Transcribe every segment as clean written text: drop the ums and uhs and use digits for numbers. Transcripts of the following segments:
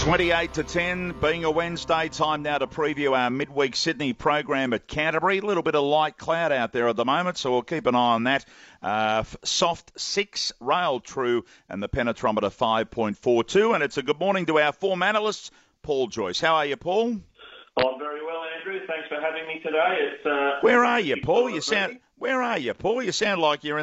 28 to 10, being a Wednesday, time now to preview our midweek Sydney program at Canterbury. A little bit of light cloud out there at the moment, so we'll keep an eye on that. Soft 6, rail true, and the penetrometer 5.42. And it's a good morning to our form analysts, Paul Joyce. How are you, Paul? Oh, I'm very well, Andrew. Thanks for having me today. Where are you, Paul? Where are you, Paul? You sound like you're in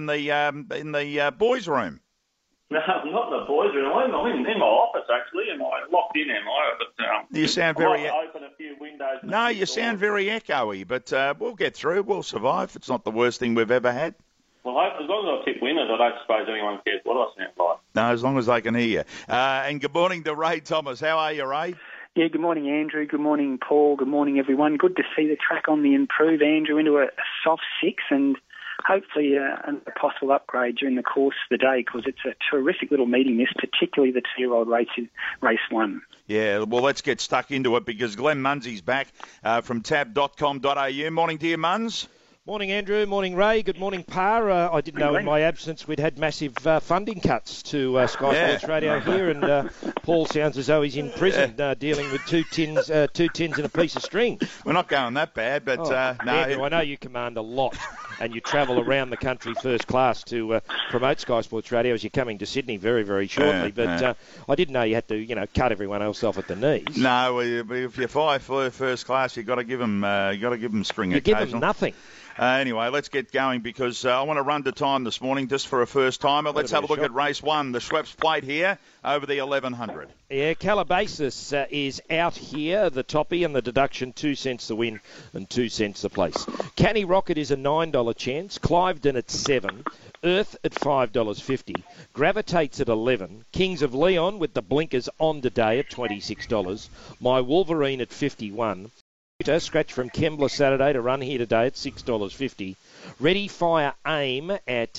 the boys' room. No, I'm not in the boys' room. I'm in my office, actually. Am I locked in, am I? But, you sound very... I might open a few windows. No, you sound very echoey, but we'll get through. We'll survive. It's not the worst thing we've ever had. Well, as long as I pick winners, I don't suppose anyone cares what I sound like. No, as long as they can hear you. And good morning to Ray Thomas. How are you, Ray? Yeah, good morning, Andrew. Good morning, Paul. Good morning, everyone. Good to see the track on the improve, Andrew, into a soft 6 and hopefully a possible upgrade during the course of the day, because it's a terrific little meeting, this, particularly the 2-year-old race 1. Yeah, well, let's get stuck into it because Glenn Munsey's back from tab.com.au. Morning to you, Muns. Morning, Andrew. Morning, Ray. Good morning, Pa. I didn't know in my absence we'd had massive funding cuts to Sky Sports Radio here, and Paul sounds as though he's in prison dealing with two tins and a piece of string. We're not going that bad, but no. Andrew, I know you command a lot, and you travel around the country first class to promote Sky Sports Radio as you're coming to Sydney very, very shortly. But I didn't know you had to, cut everyone else off at the knees. No, if you fly first class, you've got to give them string. You give them nothing. Anyway, let's get going because I want to run to time this morning just for a first timer. Let's have a look at race 1, the Schweppes Plate here over the 1100. Yeah, Calabasas is out here, the toppy, and the deduction 2 cents the win and 2 cents the place. Canny Rocket is a $9 chance, Cliveden at 7, Earth at $5.50, Gravitates at 11, Kings of Leon with the blinkers on today at $26, My Wolverine at 51. Scratch from Kembla Saturday to run here today at $6.50. Ready Fire Aim at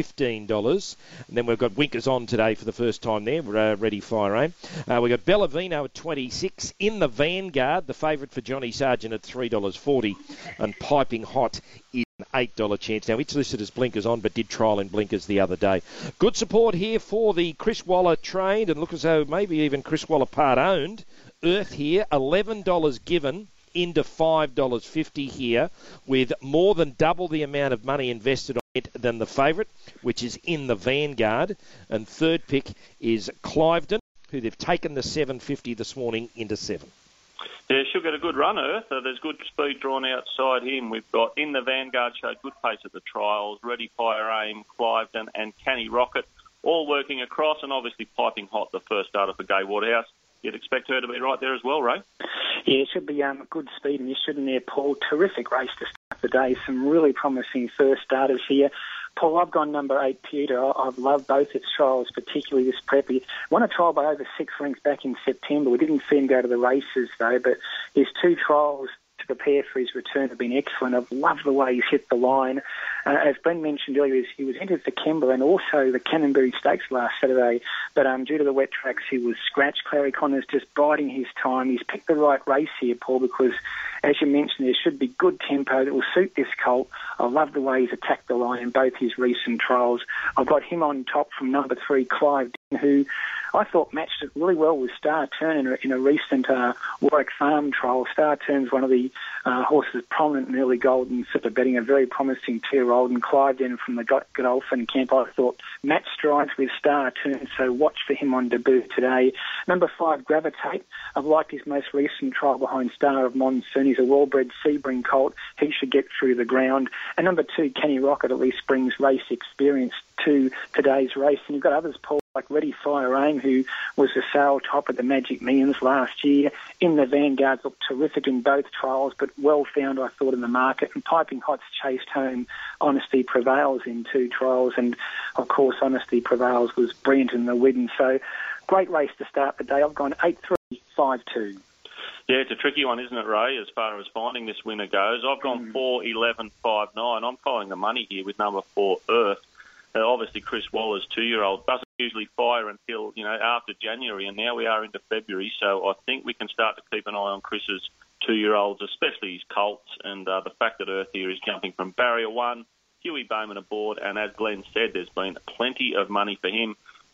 $15. And then we've got Winkers on today for the first time there, Ready Fire Aim. We've got Bellavino at $26. In the Vanguard, the favourite for Johnny Sargent at $3.40. And Piping Hot is an $8 chance. Now, it's listed as blinkers on, but did trial in blinkers the other day. Good support here for the Chris Waller trained, and look as though maybe even Chris Waller part owned. Earth here, $11 given into $5.50 here, with more than double the amount of money invested on it than the favourite, which is In the Vanguard. And third pick is Cliveden, who they've taken the $7.50 this morning into 7. Yeah, she'll get a good run, Earth. There's good speed drawn outside him. We've got In the Vanguard, showed good pace at the trials, Ready Fire Aim, Cliveden and Canny Rocket, all working across, and obviously Piping Hot, the first starter for Gai Waterhouse. You'd expect her to be right there as well, Ray. Yeah, it should be good speed in this, shouldn't there, Paul? Terrific race to start the day. Some really promising first starters here. Paul, I've gone number 8, Peter. I've loved both its trials, particularly this prep. He won a trial by over 6 lengths back in September. We didn't see him go to the races, though, but his 2 trials to prepare for his return have been excellent. I've loved the way he's hit the line. As Glenn mentioned earlier, he was entered for Kembla and also the Canterbury Stakes last Saturday, but due to the wet tracks, he was scratched. Clary Connor's just biding his time. He's picked the right race here, Paul, because, as you mentioned, there should be good tempo that will suit this colt. I love the way he's attacked the line in both his recent trials. I've got him on top from number 3, Cliveden, who I thought matched it really well with Star Turn in a recent Warwick Farm trial. Star Turn's one of the horses prominent in early golden super betting, a very promising 2-year-old, and Cliveden from the Godolphin camp I thought matched strides with Star Turn, so watch for him on debut today. Number 5, Gravitate. I've liked his most recent trial behind Star of Monsoon. He's a well-bred Sebring colt. He should get through the ground. And number 2, Canny Rocket, at least brings race experience to today's race. And you've got others, Paul, like Ready Fire Aim, who was the sale top at the Magic Millions last year. In the Vanguard, looked terrific in both trials, but well found, I thought, in the market. And Piping Hot's chased home Honesty Prevails in 2 trials. And, of course, Honesty Prevails was brilliant in the Widden. So, great race to start the day. I've gone 8-3, 5-2. Yeah, it's a tricky one, isn't it, Ray, as far as finding this winner goes. I've gone 4-11, 5-9. I'm following the money here with number 4, Earth. Obviously, Chris Waller's 2-year-old doesn't usually fire until, after January, and now we are into February, so I think we can start to keep an eye on Chris's 2-year-olds, especially his colts, and the fact that Earth here is jumping from Barrier 1, Huey Bowman aboard, and as Glenn said, there's been plenty of money for him.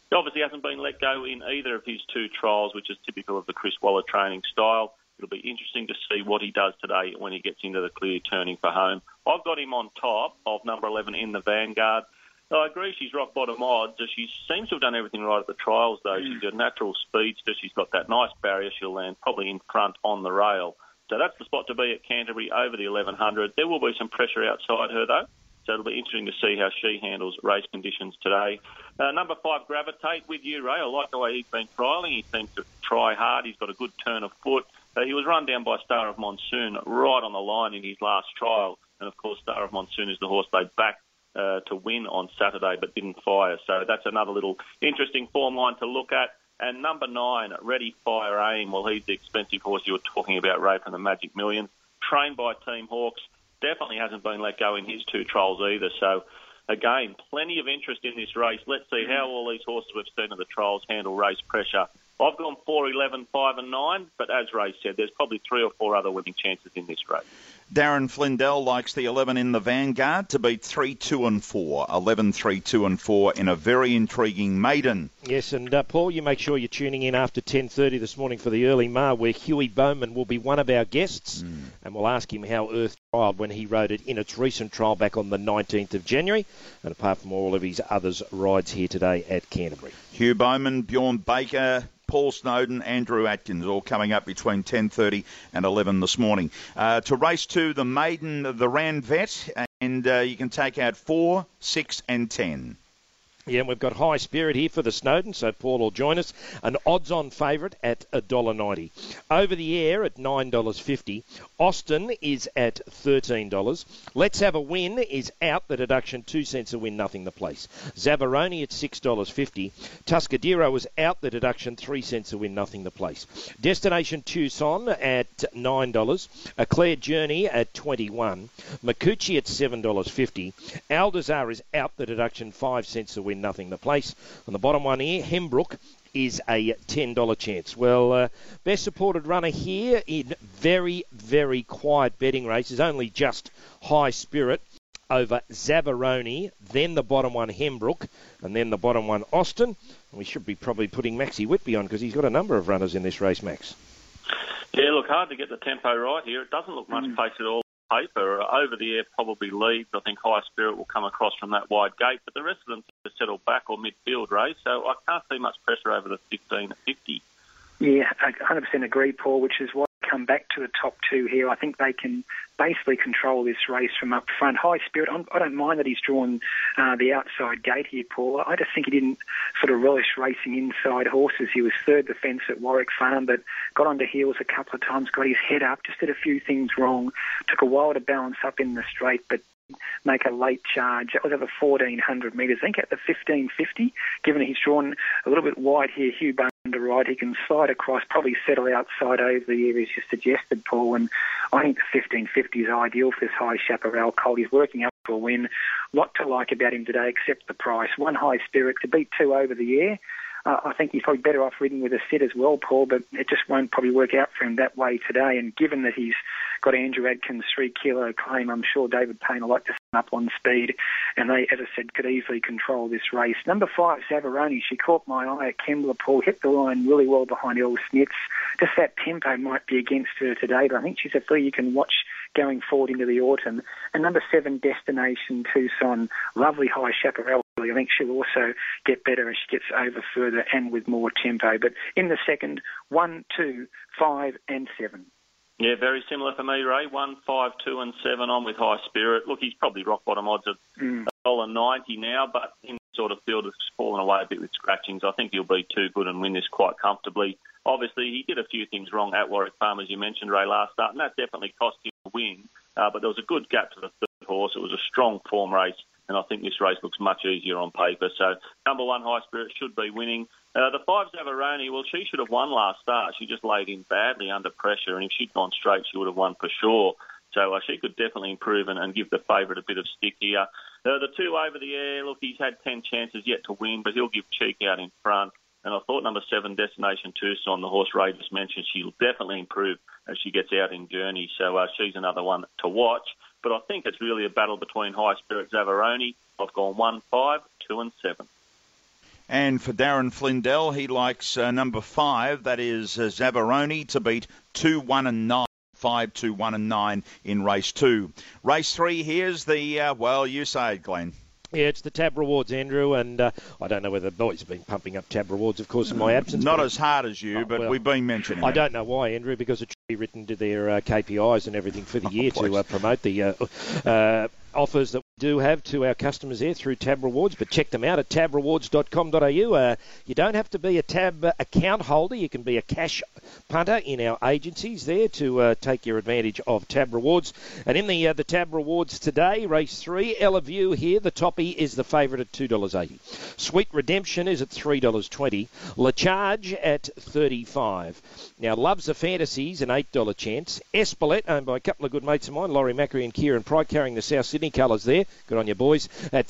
He obviously hasn't been let go in either of his two trials, which is typical of the Chris Waller training style. It'll be interesting to see what he does today when he gets into the clear turning for home. I've got him on top of number 11 in the Vanguard. I agree she's rock bottom odds. She seems to have done everything right at the trials, though. She's a natural speedster. She's got that nice barrier. She'll land probably in front on the rail. So that's the spot to be at Canterbury over the 1100. There will be some pressure outside her, though. So it'll be interesting to see how she handles race conditions today. Number 5, Gravitate, with you, Ray. I like the way he's been trialling. He seems to try hard. He's got a good turn of foot. He was run down by Star of Monsoon right on the line in his last trial. And, of course, Star of Monsoon is the horse they backed to win on Saturday but didn't fire. So that's another little interesting form line to look at. And number 9, Ready, Fire, Aim. Well, he's the expensive horse you were talking about, Ray, from the Magic Millions. Trained by Team Hawkes. Definitely hasn't been let go in his two trials either. So, again, plenty of interest in this race. Let's see how all these horses we've seen in the trials handle race pressure. I've gone 4, 11, 5 and 9, but as Ray said, there's probably 3 or 4 other winning chances in this race. Darren Flindell likes the 11 in the Vanguard to beat 3, 2 and 4. 11, 3, 2 and 4 in a very intriguing maiden. Yes, and Paul, you make sure you're tuning in after 10:30 this morning for the early Mar, where Huey Bowman will be one of our guests, and we'll ask him how Earth trialled when he rode it in its recent trial back on the 19th of January, and apart from all of his others rides here today at Canterbury. Hugh Bowman, Bjorn Baker, Paul Snowden, Andrew Atkins, all coming up between 10:30 and 11 this morning. To race 2, the maiden, the Ranvet, and you can take out 4, 6 and 10. Yeah, and we've got High Spirit here for the Snowden, so Paul will join us. An odds-on favourite at $1.90. Over the Air at $9.50. Austin is at $13. Let's Have a Win is out. The deduction, 2 cents a win, nothing the place. Zavaroni at $6.50. Tuscadero was out. The deduction, 3 cents a win, nothing the place. Destination Tucson at $9. Eclair Journey at $21. Makuchi at $7.50. Aldazar is out. The deduction, 5 cents a win, nothing the place. On the bottom one here, Hembrook is a $10 chance. Well, best supported runner here in very, very quiet betting races, only just High Spirit over Zavaroni, then the bottom one Hembrook, and then the bottom one Austin. And we should be probably putting Maxie Whitby on because he's got a number of runners in this race, Max. Yeah, look, hard to get the tempo right here. It doesn't look much pace at all. Paper. Over the Air probably leads. I think High Spirit will come across from that wide gate, but the rest of them to settle back or midfield race, so I can't see much pressure over the 15 at 50. Yeah, I 100% agree, Paul, which is why I come back to the top 2 here. I think they can basically control this race from up front. High Spirit, I don't mind that he's drawn the outside gate here, Paul. I just think he didn't sort of relish racing inside horses. He was third defence at Warwick Farm, but got onto heels a couple of times, got his head up, just did a few things wrong. Took a while to balance up in the straight, but make a late charge. That was over 1,400 metres. I think at the 15.50, given he's drawn a little bit wide here, Hugh Bowman to ride, he can slide across, probably settle outside over the area as you suggested, Paul. And I think the 15.50 is ideal for this High Chaparral colt. He's working up for a win. Lot to like about him today, except the price. 1 High Spirit to beat 2 Over the Air. I think he's probably better off ridden with a sit as well, Paul, but it just won't probably work out for him that way today. And given that he's got Andrew Adkins' 3 kilo claim, I'm sure David Payne will like to sum up on speed. And they, as I said, could easily control this race. Number 5, Zavaroni. She caught my eye at Kembla, Paul. Hit the line really well behind Elle Smits. Just that tempo might be against her today, but I think she's a filly you can watch going forward into the autumn. And number 7, Destination Tucson. Lovely High Chaparral. I think she'll also get better as she gets over further and with more tempo. But in the second, 1, 2, 5 and 7. Yeah, very similar for me, Ray. 1, 5, 2 and 7 on with High Spirit. Look, he's probably rock bottom odds at $1.90 now, but in sort of field has fallen away a bit with scratchings. I think he'll be too good and win this quite comfortably. Obviously, he did a few things wrong at Warwick Farm, as you mentioned, Ray, last start, and that definitely cost him a win. But there was a good gap to the third horse. It was a strong form race, and I think this race looks much easier on paper. So number 1, High Spirit, should be winning. The 5, Zavaroni, well, she should have won last start. She just laid in badly under pressure, and if she'd gone straight, she would have won for sure. So she could definitely improve and give the favourite a bit of stick here. The 2, Over the Air, look, he's had 10 chances yet to win, but he'll give cheek out in front. And I thought number 7, Destination Tucson, the horse Ray just mentioned, she'll definitely improve as she gets out in Journey. So she's another one to watch. But I think it's really a battle between High Spirit, Zavaroni. I've gone 1, 5, 2 and 7. And for Darren Flindell, he likes number 5, that is Zavaroni, to beat 2, 1 and 9. 5, 2, 1 and 9 in race 2. Race 3, here's the, well, you say it, Glenn. Yeah, it's the Tab Rewards, Andrew, and I don't know whether the boys have been pumping up Tab Rewards, of course, in my absence. Not as hard as you, but we've been mentioning it. I don't know why, Andrew, because it's written to their KPIs and everything for the year to promote the offers that we do have to our customers there through Tab Rewards, but check them out at tabrewards.com.au. You don't have to be a Tab account holder. You can be a cash punter in our agencies there to take your advantage of Tab Rewards. And in the Tab Rewards today, race 3, Ella View here, the toppy is the favourite at $2.80. Sweet Redemption is at $3.20. La Charge at $35. Now, Love's a Fantasies, an $8 chance. Espelette, owned by a couple of good mates of mine, Laurie Macri and Kieran Pryke, carrying the South Sydney colours there. Good on you, boys. At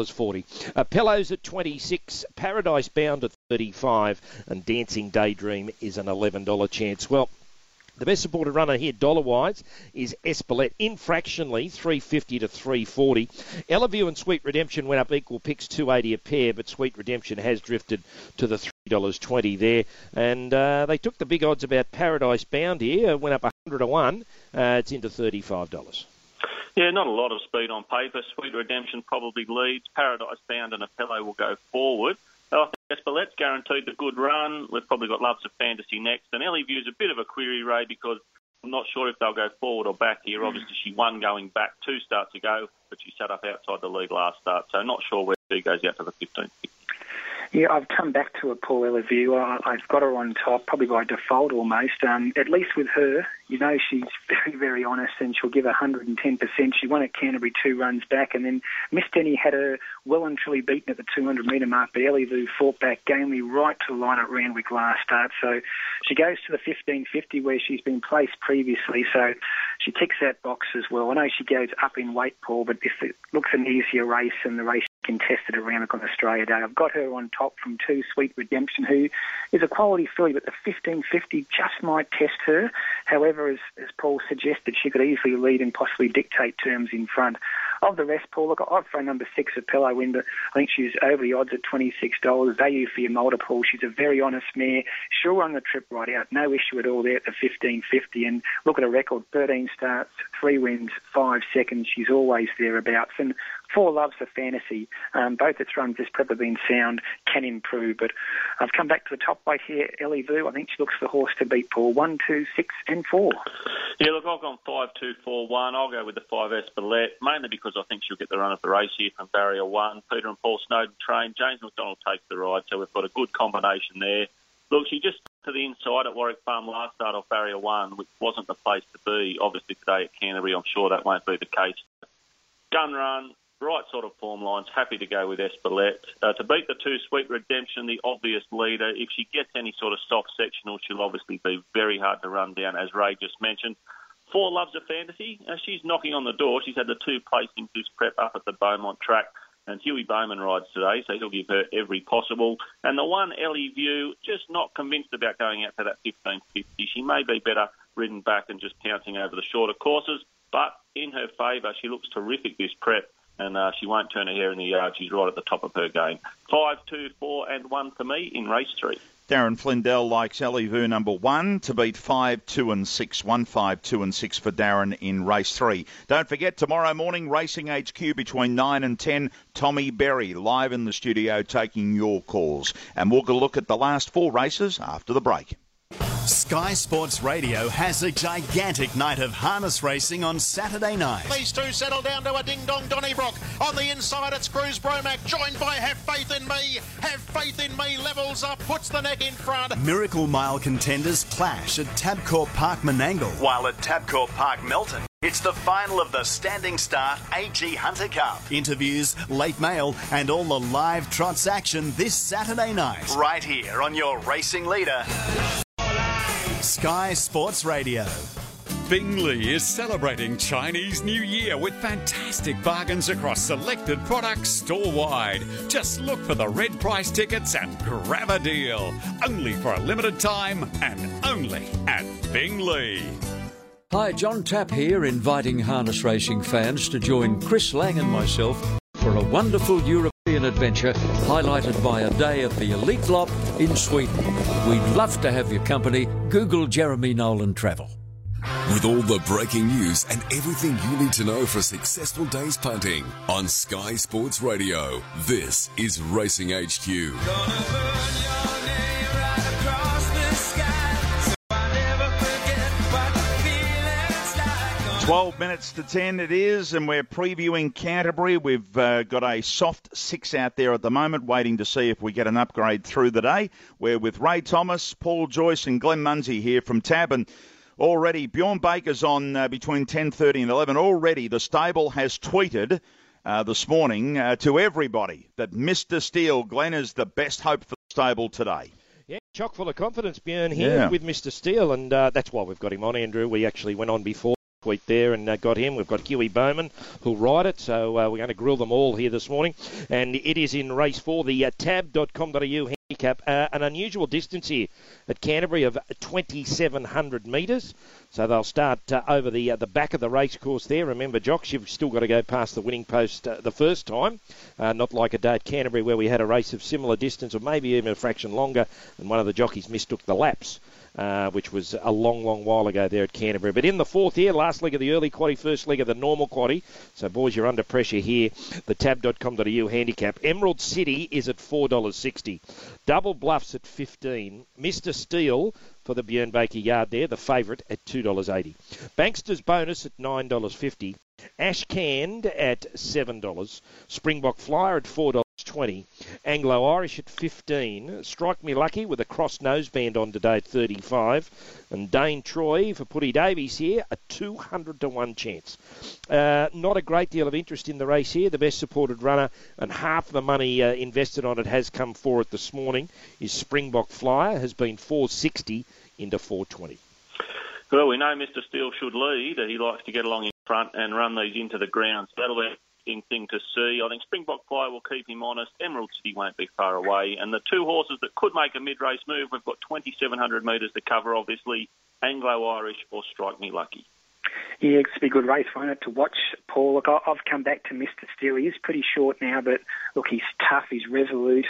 $3.40. Pillows at $26. Paradise Bound at $35. And Dancing Daydream is an $11 chance. Well, the best supported runner here, dollar-wise, is Espelette. Infractionally, $3.50 to $3.40. Ellaview and Sweet Redemption went up equal picks, $2.80 a pair, but Sweet Redemption has drifted to the $3.20 there. And they took the big odds about Paradise Bound here. Went up 100 to 1. It's into $35. Yeah, not a lot of speed on paper. Sweet Redemption probably leads. Paradise Bound and Apello will go forward. I think Espelette's guaranteed a good run. We've probably got Loves of Fantasy next. And Ellie View's a bit of a query, Ray, because I'm not sure if they'll go forward or back here. Obviously, she won going back 2 starts ago, but she sat up outside the lead last start. So not sure where she goes out to the 15th. Yeah, I've come back to a Paul Ella View. I've got her on top, probably by default almost. At least with her, you know she's very, very honest and she'll give 110%. She won at Canterbury 2 runs back, and then Miss Denny had her well and truly beaten at the 200-metre mark. But Ella View fought back gamely right to the line at Randwick last start. So she goes to the 1550 where she's been placed previously. So she ticks that box as well. I know she goes up in weight, Paul, but if it looks an easier race and the race contested at Randwick on Australia Day, I've got her on top from 2, Sweet Redemption, who is a quality filly, but the 1550 just might test her. However, as Paul suggested, she could easily lead and possibly dictate terms in front. Of the rest, Paul, look, I'd throw number 6 Apello win, but I think she's over the odds at $26. Value for your multiple. She's a very honest mare. She'll run the trip right out. No issue at all there at the 1550. And look at her record, 13 starts, 3 wins, 5 seconds. She's always thereabouts. And 4 Loves a Fantasy. Both its runs this prep have been sound, can improve. But I've come back to the top weight here, Ellie Vu. I think she looks the horse to beat, Paul. 1, 2, 6 and 4. Yeah, look, I've gone 5, 2, 4, 1. I'll go with the 5 Espelette, mainly because I think she'll get the run of the race here from Barrier 1. Peter and Paul Snowden train. James McDonald takes the ride, so we've got a good combination there. Look, she just to the inside at Warwick Farm last start off Barrier 1, which wasn't the place to be. Obviously today at Canterbury, I'm sure that won't be the case. Gun run, right sort of form lines, happy to go with Espelette. To beat the 2 Sweet Redemption, the obvious leader, if she gets any sort of soft sectional, she'll obviously be very hard to run down, as Ray just mentioned. 4 Loves a Fantasy. She's knocking on the door. She's had the 2 placings this prep up at the Beaumont track, and Huey Bowman rides today, so he'll give her every possible. And the 1 Ellie View, just not convinced about going out to that 1550. She may be better ridden back and just pouncing over the shorter courses, but in her favour, she looks terrific this prep. And she won't turn her hair in the yard. She's right at the top of her game. 5, 2, 4 and 1 for me in race 3. Darren Flindell likes Ellie Vu number 1 to beat 5, 2 and 6. 1, 5, 2 and 6 for Darren in race 3. Don't forget, tomorrow morning, Racing HQ between 9 and 10, Tommy Berry live in the studio taking your calls. And we'll look at the last 4 races after the break. Sky Sports Radio has a gigantic night of harness racing on Saturday night. These two settle down to a ding-dong Donnybrook. On the inside, it's Cruz Bromac, joined by Have Faith in Me. Have Faith in Me levels up, puts the neck in front. Miracle Mile contenders clash at Tabcorp Park Menangle, while at Tabcorp Park Melton, it's the final of the Standing Start AG Hunter Cup. Interviews, late mail, and all the live trots action this Saturday night. Right here on your racing leader, Sky Sports Radio. Bingley is celebrating Chinese New Year with fantastic bargains across selected products store-wide. Just look for the red price tickets and grab a deal. Only for a limited time and only at Bingley. Hi, John Tapp here, inviting harness racing fans to join Chris Lang and myself for a wonderful European Australian adventure highlighted by a day at the Elite Lop in Sweden. We'd love to have your company. Google Jeremy Nolan Travel. With all the breaking news and everything you need to know for a successful day's punting on Sky Sports Radio, this is Racing HQ. 12 minutes to 10 it is, and we're previewing Canterbury. We've got a soft 6 out there at the moment, waiting to see if we get an upgrade through the day. We're with Ray Thomas, Paul Joyce and Glenn Munsey here from Tab, and already Bjorn Baker's on between 10:30 and 11. Already the stable has tweeted this morning to everybody that Mr. Steele, Glenn, is the best hope for the stable today. Yeah, chock full of confidence, Bjorn, here with Mr. Steele, and that's why we've got him on, Andrew. We actually went on before tweet there and got him. We've got Huey Bowman who'll ride it, so we're going to grill them all here this morning. And it is in race 4, the tab.com.au handicap. An unusual distance here at Canterbury of 2,700 metres. So they'll start over the back of the race course there. Remember, Jocks, you've still got to go past the winning post the first time. Not like a day at Canterbury where we had a race of similar distance or maybe even a fraction longer, and one of the jockeys mistook the laps. Which was a long, long while ago there at Canterbury. But in the fourth here, last leg of the early quaddie, first leg of the normal quaddie. So, boys, you're under pressure here. The tab.com.au handicap. Emerald City is at $4.60. Double Bluffs at $15. Mr. Steele for the Bjorn Baker yard there, the favourite at $2.80. Bankster's Bonus at $9.50. Ash Canned at $7. Springbok Flyer at $4.20. Anglo-Irish at $15. Strike Me Lucky with a cross noseband on today at $35. And Dane Troy for Putty Davies here, a 200-1 chance. Not a great deal of interest in the race here. The best supported runner, and half the money invested on it has come for it this morning, is Springbok Flyer, has been $4.60 into $4.20. Well, we know Mr. Steele should lead. He likes to get along in front and run these into the ground. So that'll be an interesting thing to see. I think Springbok Flyer will keep him honest. Emerald City won't be far away. And the two horses that could make a mid-race move, we've got 2,700 metres to cover, obviously, Anglo-Irish or Strike Me Lucky. Yeah, it's a good race, won't it, to watch, Paul. Look, I've come back to Mr. Steele. He is pretty short now, but look, he's tough, he's resolute.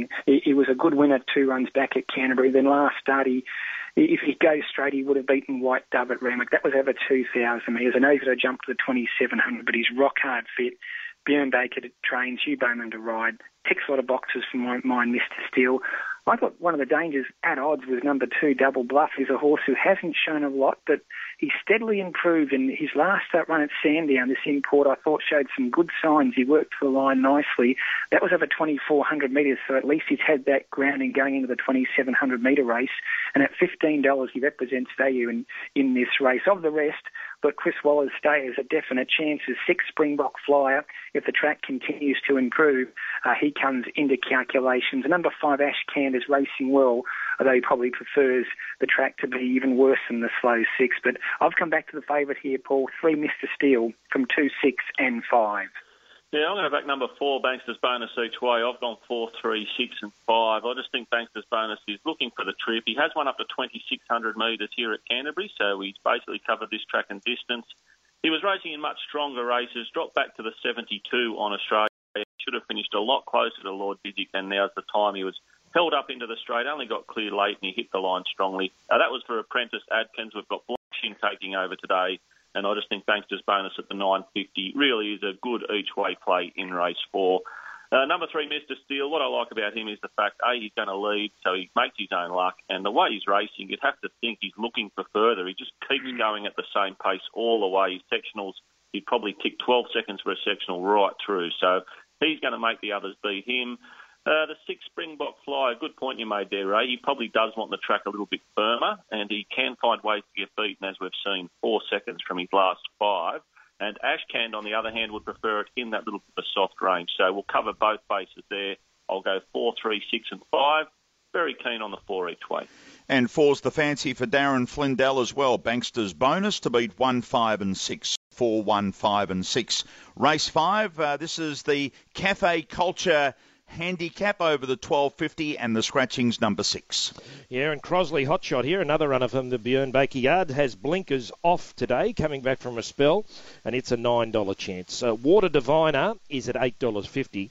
He was a good winner 2 runs back at Canterbury. Then last start, if he goes straight, he would have beaten White Dove at Randwick. That was over 2,000 metres. I know he's got to jump to the 2,700, but he's rock hard fit. Bjorn Baker trains, Hugh Bowman to ride. Ticks a lot of boxes for my mind, Mr. Steele. I thought one of the dangers at odds was number 2, Double Bluff. He's a horse who hasn't shown a lot, but he's steadily improved. In his last run at Sandown, this import, I thought showed some good signs. He worked the line nicely. That was over 2,400 metres, so at least he's had that grounding going into the 2,700 metre race. And at $15, he represents value in this race. Of the rest, but Chris Waller's stay is a definite chance. 6 Springbok Flyer. If the track continues to improve, he comes into calculations. Number 5, Ash Canned, is racing well, although he probably prefers the track to be even worse than the slow 6. But I've come back to the favourite here, Paul. 3 Mr. Steele from 2, 6 and 5. Yeah, I'm going to back number 4, Bankster's Bonus each way. I've gone 4, 3, 6 and 5. I just think Bankster's Bonus is looking for the trip. He has won up to 2,600 metres here at Canterbury, so he's basically covered this track and distance. He was racing in much stronger races, dropped back to the 72 on Australia. He should have finished a lot closer to Lord Visick, and now's the time. He was held up into the straight, only got clear late, and he hit the line strongly. That was for Apprentice Adkins. We've got Blanchard taking over today. And I just think Bankster's Bonus at the $9.50 really is a good each-way play in race 4. Number 3, Mr. Steele, what I like about him is the fact, A, he's going to lead, so he makes his own luck. And the way he's racing, you'd have to think he's looking for further. He just keeps going at the same pace all the way. His sectionals, he'd probably kick 12 seconds for a sectional right through. So he's going to make the others beat him. The 6 Springbok Flyer, good point you made there, Ray. He probably does want the track a little bit firmer, and he can find ways to get beaten, as we've seen, 4 seconds from his last 5. And Ash Canned, on the other hand, would prefer it in that little bit of a soft range. So we'll cover both bases there. I'll go 4, 3, 6 and 5. Very keen on the 4 each way. And 4's the fancy for Darren Flindell as well. Bankster's Bonus to beat 1, 5 and 6. 4, 1, 5 and 6. Race 5, this is the Cafe Culture handicap over the 12.50, and the scratching's number 6. Yeah, and Crosley Hotshot here, another runner from the Bjorn Baker yard, has blinkers off today, coming back from a spell, and it's a $9 chance. Water Diviner is at $8.50.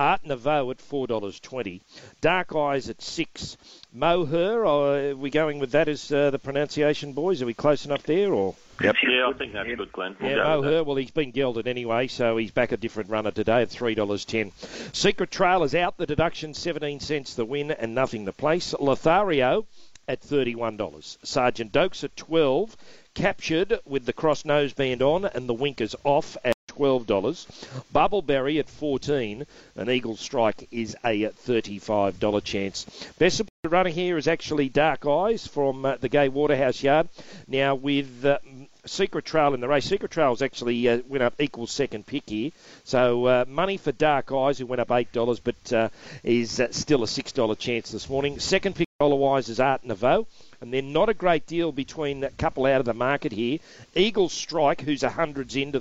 Art Nouveau at $4.20. Dark Eyes at $6. Moher, are we going with that as the pronunciation, boys? Are we close enough there, or? Yep. Yeah, I think that's good, Glenn. Yeah, Moher, well, he's been gelded anyway, so he's back a different runner today at $3.10. Secret Trail is out, the deduction 17 cents the win and nothing the place. Lothario at $31. Sergeant Dokes at $12. Captured with the cross noseband on and the winkers off at $12. Bubbleberry at $14. And Eagle Strike is a $35 chance. Best supported runner here is actually Dark Eyes from the Gay Waterhouse Yard. Now with Secret Trail in the race. Secret Trail's actually went up equal second pick here. So money for Dark Eyes, who went up $8, but is still a $6 chance this morning. Second pick dollar-wise is Art Nouveau. And then not a great deal between a couple out of the market here. Eagle Strike, who's $100s into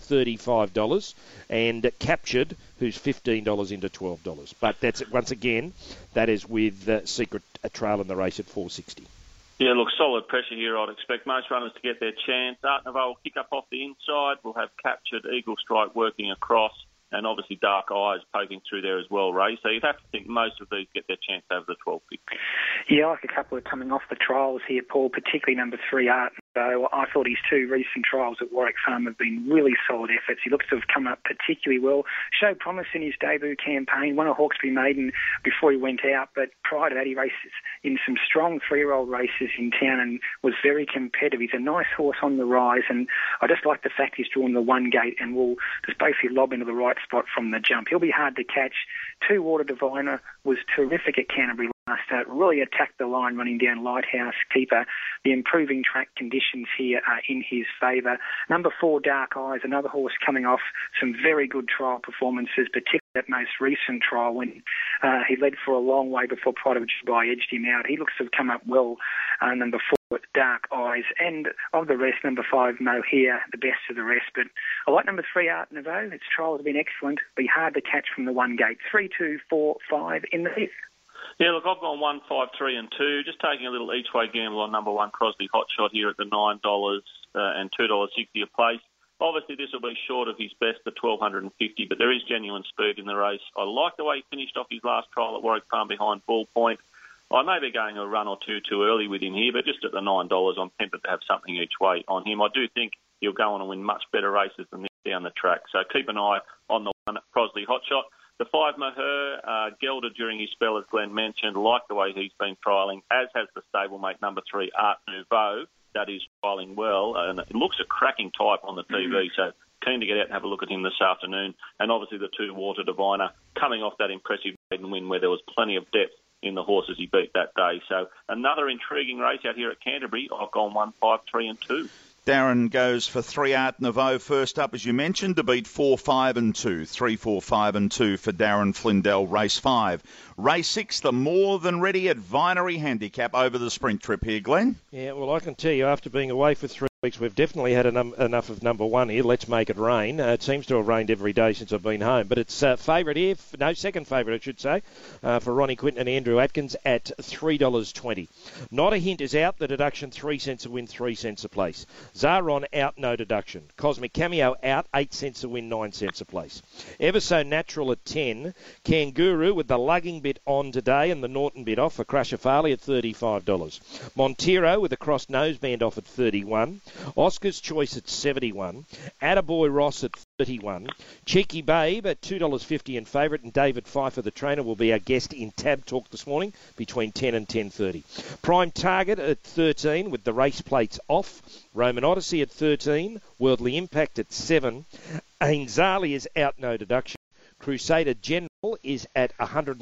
$35, and Captured, who's $15 into $12. But that's once again, that is with Secret Trail in the race at $4.60. Yeah, look, solid pressure here. I'd expect most runners to get their chance. Art Nouveau will kick up off the inside. We'll have Captured, Eagle Strike working across, and obviously Dark Eyes poking through there as well, Ray. So you'd have to think most of these get their chance over the 12 pick. Yeah, I like a couple of coming off the trials here, Paul, particularly number 3, Art Nouveau. I thought his 2 recent trials at Warwick Farm have been really solid efforts. He looks to have come up particularly well, showed promise in his debut campaign, won a Hawkesbury Maiden before he went out, but prior to that he races in some strong 3-year-old races in town and was very competitive. He's a nice horse on the rise, and I just like the fact he's drawn the 1 gate and will just basically lob into the right spot from the jump. He'll be hard to catch. 2 Water Diviner was terrific at Canterbury last start, really attacked the line running down Lighthouse Keeper. The improving track conditions here are in his favour. Number 4, Dark Eyes, another horse coming off some very good trial performances, particularly that most recent trial when he led for a long way before Pride of Dubai edged him out. He looks to have come up well. Number 4, Dark Eyes, and of the rest, number 5, Moher, the best of the rest. But I like number 3, Art Nouveau. Its trials have been excellent. Be hard to catch from the 1 gate. 3, 2, 4, 5 in the 5th. Yeah, look, I've gone 1, 5, 3 and 2. Just taking a little each-way gamble on number 1, Crosby Hotshot here at the $9 and $2.60 a place. Obviously, this will be short of his best at $1,250, but there is genuine speed in the race. I like the way he finished off his last trial at Warwick Farm behind Bull Point. I may be going a run or two too early with him here, but just at the $9, I'm tempted to have something each way on him. I do think he'll go on and win much better races than this down the track. So keep an eye on the 1, Crosby Hotshot. The 5, Moher, gelded during his spell, as Glenn mentioned, like the way he's been trialling, as has the stablemate number 3, Art Nouveau. That is trialling well, and it looks a cracking type on the TV, so keen to get out and have a look at him this afternoon. And obviously the 2, Water Diviner, coming off that impressive maiden win where there was plenty of depth in the horses he beat that day. So another intriguing race out here at Canterbury. I've gone 1, 5, 3 and 2. Darren goes for 3, Art Nouveau first up, as you mentioned, to beat 4, 5 and 2. 3, 4, 5 and 2 for Darren Flindell, race 5. Race 6, the more than ready Advinery handicap over the sprint trip here, Glenn. Yeah, well, I can tell you, after being away for 3 weeks, we've definitely had enough of number 1 here. Let's make it rain. It seems to have rained every day since I've been home. But it's favourite here, second favourite, I should say, for Ronnie Quinton and Andrew Atkins at $3.20. Not a Hint is out. The deduction, 3 cents a win, 3 cents a place. Zaron out, no deduction. Cosmic Cameo out, 8 cents a win, 9 cents a place. Ever So Natural at 10. Kangaroo with the lugging bit on today and the Norton bit off for Crusher Farley at $35. Montero with the cross noseband off at $31. Oscar's Choice at $71. Attaboy Ross at $31. Cheeky Babe at $2.50 in favourite, and David Pfeiffer, the trainer, will be our guest in Tab Talk this morning between 10 and 10:30. Prime Target at 13 with the race plates off. Roman Odyssey at 13. Worldly Impact at 7. Ainzali is out, no deduction. Crusader General is at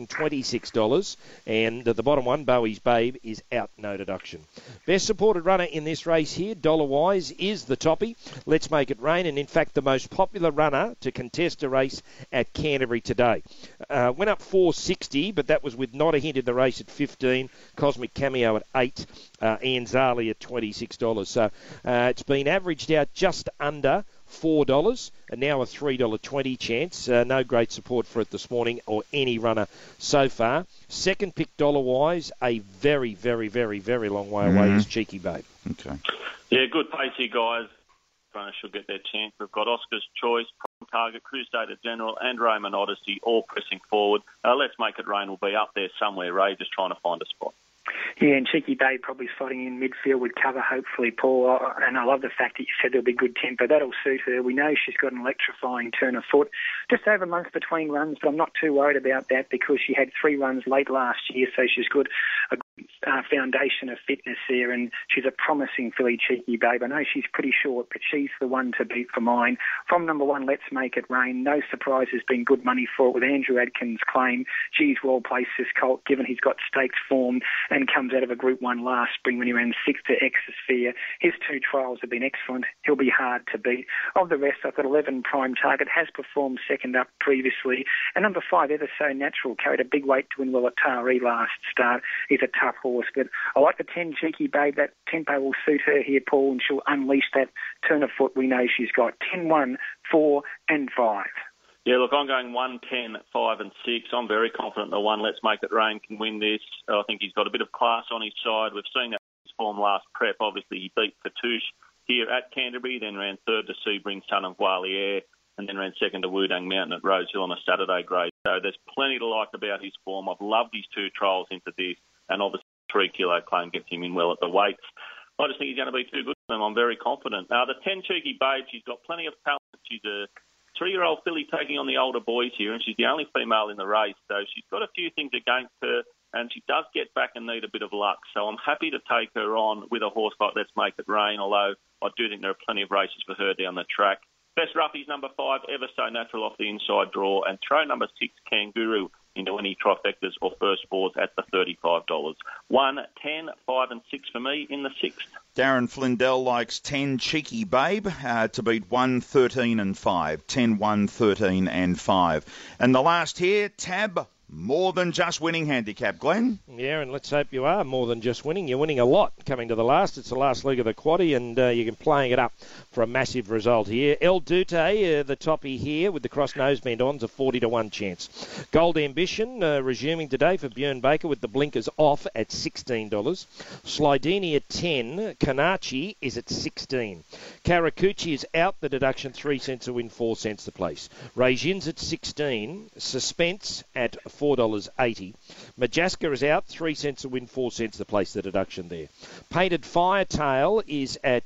$126, and the bottom one, Bowie's Babe, is out, no deduction. Best supported runner in this race here, dollar-wise, is the Toppy. Let's Make It Rain, and in fact the most popular runner to contest a race at Canterbury today. Went up $4.60, but that was with Not a Hint in the race at 15, Cosmic Cameo at 8, Ian Zali at $26. So it's been averaged out just under $4 and now a $3.20 chance. No great support for it this morning or any runner so far. Second pick dollar-wise, a very, very, very, very long way away is Cheeky Babe. Okay. Yeah, good pace here, guys. Runners should get their chance. We've got Oscar's Choice, Prime Target, Crusader General and Roman Odyssey all pressing forward. Let's Make It Rain will be up there somewhere, Ray, just trying to find a spot. Yeah, and Cheeky Bay probably slotting in midfield with cover, hopefully, Paul. And I love the fact that you said there'll be good tempo. That'll suit her. We know she's got an electrifying turn of foot. Just over a month between runs, but I'm not too worried about that because she had 3 runs late last year, so she's got a good foundation of fitness there, and she's a promising filly, Cheeky Babe. I know she's pretty short, but she's the one to beat for mine. From number 1, Let's Make It Rain. No surprise, has been good money for it with Andrew Adkins' claim. She's well placed, this colt, given he's got stakes form and comes out of a Group 1 last spring when he ran 6th to Exosphere. His 2 trials have been excellent. He'll be hard to beat. Of the rest, I've got 11 Prime Target, has performed second up previously. And number 5, Ever So Natural, carried a big weight to win well at Taree last start. He's a tough horse, but I like the 10 Cheeky Babe. That tempo will suit her here, Paul, and she'll unleash that turn of foot we know she's got. 10, 1, 4 and 5. Yeah, look, I'm going 1, 10, 5 and 6. I'm very confident the 1, Let's Make It Rain, can win this. I think he's got a bit of class on his side. We've seen that in his form last prep. Obviously, he beat Fatouche here at Canterbury, then ran 3rd to Sebring, Son of Walier, and then ran 2nd to Wudang Mountain at Rosehill on a Saturday grade. So there's plenty to like about his form. I've loved his 2 trials into this, and obviously 3 kilo claim gets him in well at the weights. I just think he's going to be too good for them. I'm very confident. Now, the 10 Cheeky Babe, she's got plenty of talent. She's a 3-year-old filly taking on the older boys here, and she's the only female in the race, so she's got a few things against her, and she does get back and need a bit of luck. So I'm happy to take her on with a horse like Let's Make It Rain, although I do think there are plenty of races for her down the track. Best roughies, number 5, Ever So Natural off the inside draw, and throw number 6, Kangaroo, into any trifectas or first fours at the $35. 1, 10, 5 and 6 for me in the 6th. Darren Flindell likes 10 Cheeky Babe to beat 1, 13 and 5. 10, 1, 13 and 5. And the last here, Tab. More than just winning handicap, Glenn. Yeah, and let's hope you are more than just winning. You're winning a lot coming to the last. It's the last leg of the quaddie, and you're playing it up for a massive result here. El Dute, the toppy here with the cross noseband on's a 40-1 chance. Gold Ambition resuming today for Björn Baker with the blinkers off at $16. Slidini at 10. Kanachi is at 16. Karakuchi is out, the deduction 3 cents a win, 4 cents the place. Regins at 16. Suspense at $4.80. Majaska is out, 3 cents a win, 4 cents the place, the deduction there. Painted Firetail is at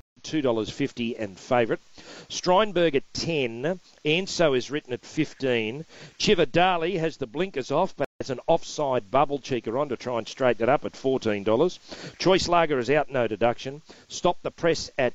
$2.50 and favourite. Streinberg at 10. Enso is written at 15. Chivadali has the blinkers off, but has an offside bubble cheeker on to try and straighten it up at $14. Choice Lager is out, no deduction. Stop the Press at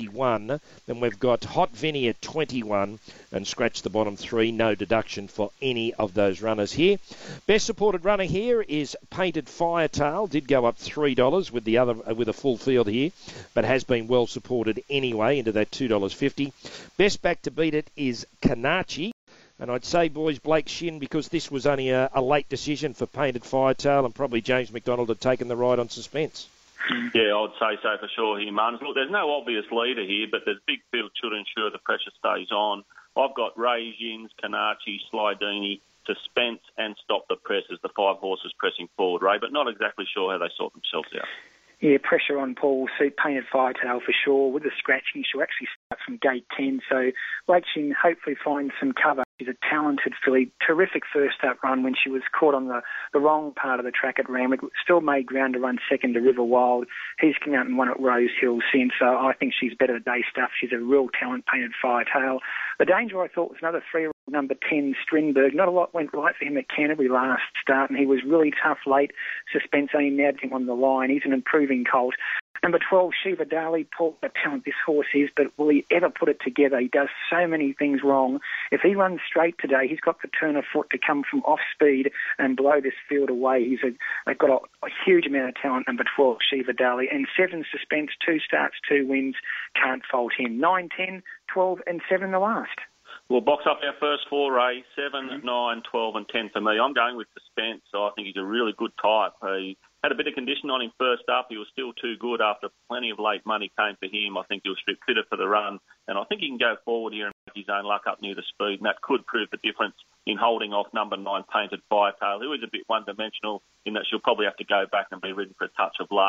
31. Then we've got Hot Vinny at 21 and Scratch the Bottom 3, no deduction for any of those runners here. Best supported runner here is Painted Firetail. Did go up $3 with the other with a full field here, but has been well supported anyway into that $2.50. Best back to beat it is Kanachi. And I'd say, boys, Blake Shin, because this was only a late decision for Painted Firetail, and probably James McDonald had taken the ride on Suspense. Yeah, I'd say so for sure here, Martin. Look, there's no obvious leader here, but there's big field should ensure the pressure stays on. I've got Regins, Kanachi, Slidini, Suspense and Stop the Press as the 5 horses pressing forward, Ray, but not exactly sure how they sort themselves out. Yeah, pressure on Paul, suit Painted Firetail for sure. With the scratching, she'll actually start from gate 10, so Blake Shin hopefully finds some cover. She's a talented filly, terrific first up run when she was caught on the wrong part of the track at Randwick. Still made ground to run second to River Wild. He's come out and won at Rosehill since, so I think she's better today stuff. She's a real talent, Painted Firetail. The danger, I thought, was another 3-year-old number 10, Strindberg. Not a lot went right for him at Canterbury last start, and he was really tough late. Suspense only nabbed him on the line. He's an improving colt. Number 12, Shiva Dali. Paul, the talent this horse is, but will he ever put it together? He does so many things wrong. If he runs straight today, he's got the turn of foot to come from off speed and blow this field away. They've got a huge amount of talent, number 12, Shiva Dali. And 7, Suspense, 2 starts, 2 wins. Can't fault him. 9, 10, 12 and 7 the last. We'll box up our first 4, Ray. 7, 9, 12 and 10 for me. I'm going with Suspense. I think he's a really good type. He had a bit of condition on him first up. He was still too good after plenty of late money came for him. I think he was strip fitter for the run. And I think he can go forward here and make his own luck up near the speed. And that could prove the difference in holding off number 9, Painted Firetail, who is a bit one-dimensional in that she'll probably have to go back and be ridden for a touch of luck.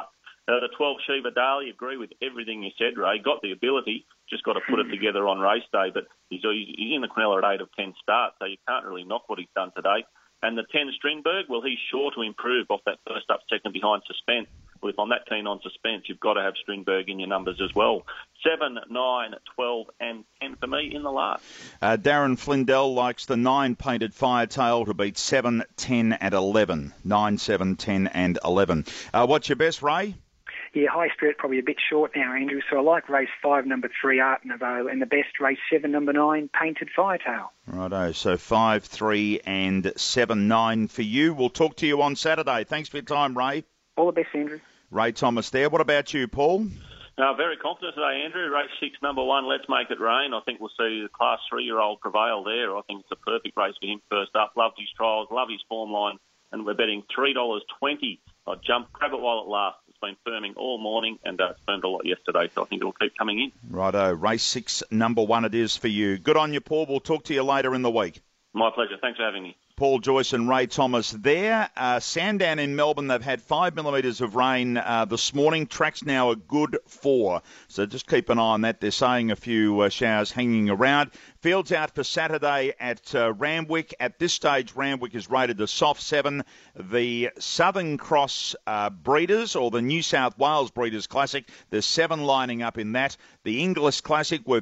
The 12 Shiva Daly, agree with everything you said, Ray. Got the ability, just got to put it together on race day. But he's in the Quinella at 8 of 10 starts, so you can't really knock what he's done today. And the 10 Strindberg, well, he's sure to improve off that first up, second behind suspense. Well, if I'm that keen on suspense, you've got to have Strindberg in your numbers as well. 7, 9, 12 and 10 for me in the last. Darren Flindell likes the 9 Painted Firetail to beat 7, 10 and 11. 9, 7, 10 and 11. What's your best, Ray? Yeah, High Spirit probably a bit short now, Andrew. So I like race 5, number 3, Art Nouveau, and the best race 7, number 9, Painted Firetail. Righto, so 5, 3 and 7, 9 for you. We'll talk to you on Saturday. Thanks for your time, Ray. All the best, Andrew. Ray Thomas there. What about you, Paul? No, very confident today, Andrew. Race 6, number 1, Let's Make It Rain. I think we'll see the Class 3-year-old prevail there. I think it's a perfect race for him first up. Loved his trials, love his form line, and we're betting $3.20. I'd grab it while it lasts. It's been firming all morning, and it's firmed a lot yesterday, so I think it'll keep coming in. Righto, race 6, number 1 it is for you. Good on you, Paul. We'll talk to you later in the week. My pleasure. Thanks for having me. Paul Joyce and Ray Thomas there. Sandown in Melbourne, they've had 5 millimetres of rain this morning. Track's now a good 4. So just keep an eye on that. They're saying a few showers hanging around. Fields out for Saturday at Randwick. At this stage, Randwick is rated a soft 7. The Southern Cross Breeders, or the New South Wales Breeders Classic, there's 7 lining up in that. The Inglis Classic worth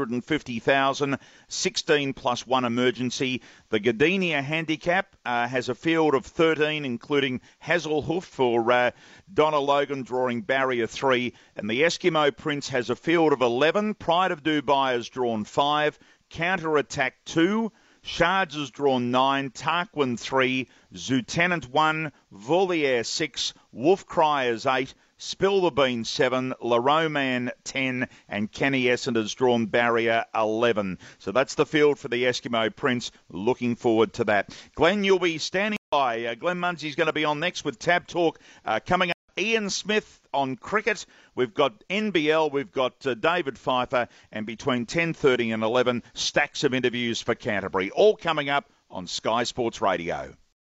$250,000, 16 plus 1 emergency. The Gardenia Handicap has a field of 13, including Hazelhoof for Donna Logan drawing barrier 3. And the Eskimo Prince has a field of 11. Pride of Dubai has drawn 5. Counter Attack 2. Shards has drawn 9. Tarquin 3. Zootenant 1. Voliere 6. Wolf Cryers 8. Spill the Bean 7, La Roman 10, and Kenny Essent has drawn barrier 11. So that's the field for the Eskimo Prince. Looking forward to that. Glenn, you'll be standing by. Glenn Munsey's going to be on next with Tab Talk coming up. Ian Smith on cricket. We've got NBL, we've got David Pfeiffer, and between 10:30 and 11, stacks of interviews for Canterbury. All coming up on Sky Sports Radio.